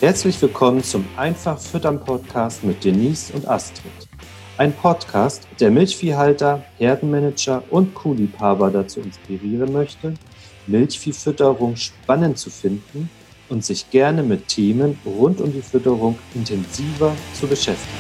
Herzlich willkommen zum Einfach Füttern Podcast mit Denise und Astrid. Ein Podcast, der Milchviehhalter, Herdenmanager und Kuhliebhaber dazu inspirieren möchte, Milchviehfütterung spannend zu finden und sich gerne mit Themen rund um die Fütterung intensiver zu beschäftigen.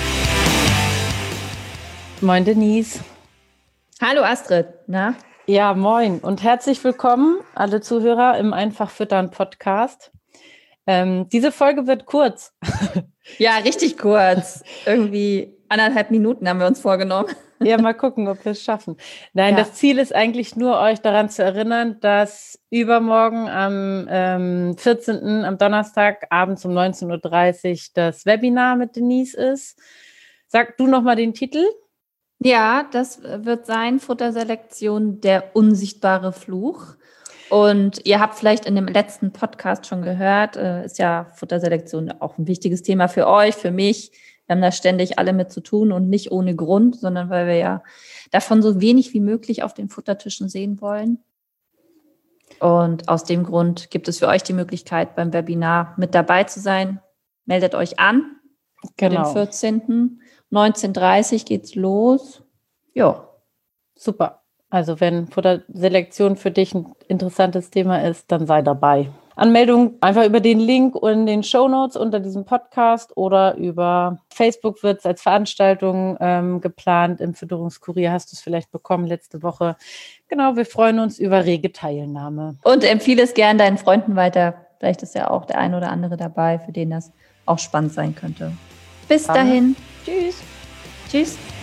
Moin Denise. Hallo Astrid, na? Ja, moin und herzlich willkommen alle Zuhörer im Einfach Füttern Podcast. Diese Folge wird kurz. Ja, richtig kurz. Irgendwie 1,5 Minuten haben wir uns vorgenommen. Ja, mal gucken, ob wir es schaffen. Nein, Das Ziel ist eigentlich nur, euch daran zu erinnern, dass übermorgen am 14., am Donnerstag, abends um 19.30 Uhr das Webinar mit Denise ist. Sag du nochmal den Titel. Ja, das wird sein, Futterselektion, der unsichtbare Fluch. Und ihr habt vielleicht in dem letzten Podcast schon gehört, ist ja Futterselektion auch ein wichtiges Thema für euch, für mich. Wir haben da ständig alle mit zu tun und nicht ohne Grund, sondern weil wir ja davon so wenig wie möglich auf den Futtertischen sehen wollen. Und aus dem Grund gibt es für euch die Möglichkeit, beim Webinar mit dabei zu sein. Meldet euch an. Genau. Für den 14. 19.30 Uhr geht's los. Ja. Super. Also wenn Futterselektion für dich ein interessantes Thema ist, dann sei dabei. Anmeldung einfach über den Link in den Shownotes unter diesem Podcast oder über Facebook wird es als Veranstaltung geplant. Im Fütterungskurier hast du es vielleicht bekommen letzte Woche. Genau, wir freuen uns über rege Teilnahme. Und empfehle es gern deinen Freunden weiter. Vielleicht ist ja auch der ein oder andere dabei, für den das auch spannend sein könnte. Bis dahin. Tschüss. Tschüss.